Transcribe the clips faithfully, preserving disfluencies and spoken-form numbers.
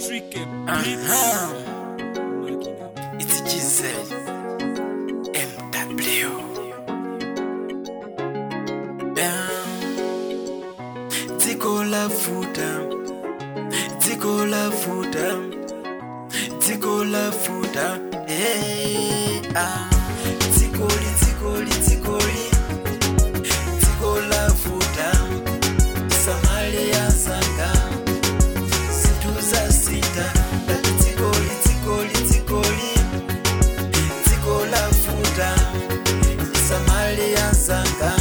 Tricky Uh-huh. It's G Z M W. Tiko la futa, tiko la futa, tiko la futa. Hey, ah. Tikoli, tikoli, tikoli, tiko la futa. Samalia sanga, situza sita. Tikoli, tikoli, tikoli, tiko la futa. Samalia sanga,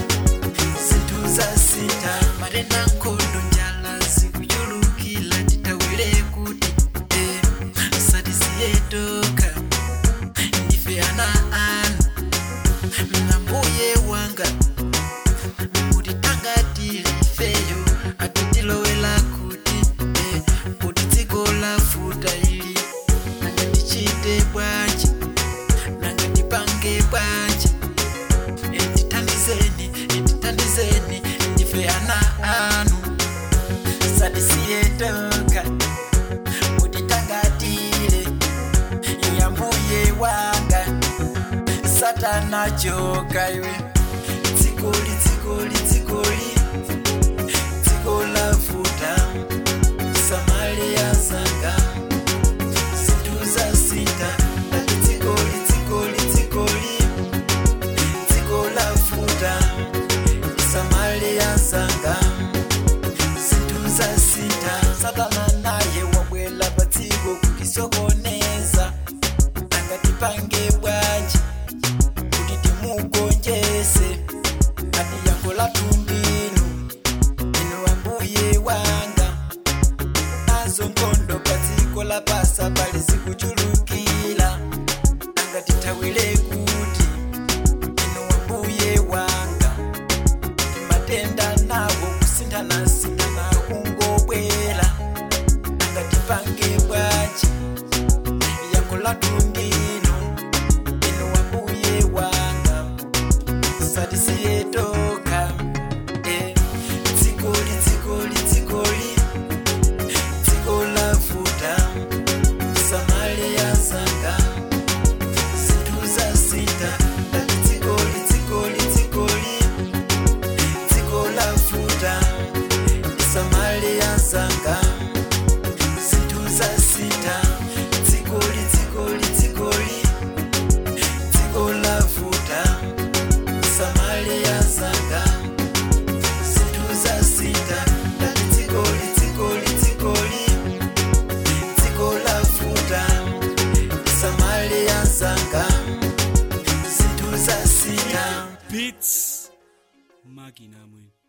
situza sita. Marena kondo njala sikujulukila titawile kuti eh, sadisi yetoka ndifeana anu mnambuye wanga mutitangatile feyo atitilowela kuti eh, kuti tiko la futa ili nanga tichite bwanji nanga tipange bwanji enditandizeni enditandizeni ndifeana anu sadisi yetoka mutitangatile nyambuye wanga satana choka iwe tikoli tikoli tikoli tiko la futa Samalia sanga situza sita tikoli tikoli tikoli tiko la futa Samalia sanga situza sita satana naye wabwela batiko kukisokoneza angatipange bwanji kuti timugonjese ati yango la tumbinu ino ambuye wanga nazo nkondo patiko la pasa pali zikuchulukila angatitawile kuti ino ambuye wanga matenda nawo kusindana sindana kungobwela angatipange bwanji yango la tumbinu ino ambuye wanga sadisi yetoka eh, tikoli tikoli tikoli tiko la futa Samalia sanga situza sita tikoli tikoli tikoli tiko la futa Samalia sanga situza sita tikoli tikoli tikoli tiko la futa Samalia sanga situza sita tikoli tikoli tikoli tiko la futa Samalia sanga situza sita Beats Magina mwen.